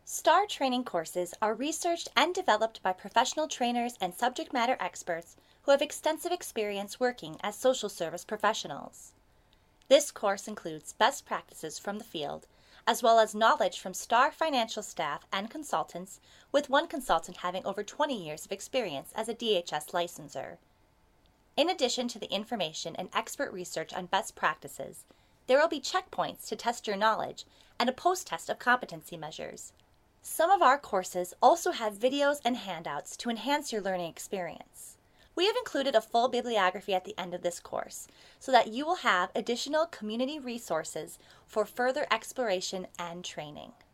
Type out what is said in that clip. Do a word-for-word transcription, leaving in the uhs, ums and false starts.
STAR training courses are researched and developed by professional trainers and subject matter experts who have extensive experience working as social service professionals. This course includes best practices from the field, as well as knowledge from STAR financial staff and consultants, with one consultant having over twenty years of experience as a D H S licensor. In addition to the information and expert research on best practices, there will be checkpoints to test your knowledge and a post-test of competency measures. Some of our courses also have videos and handouts to enhance your learning experience. We have included a full bibliography at the end of this course so that you will have additional community resources for further exploration and training.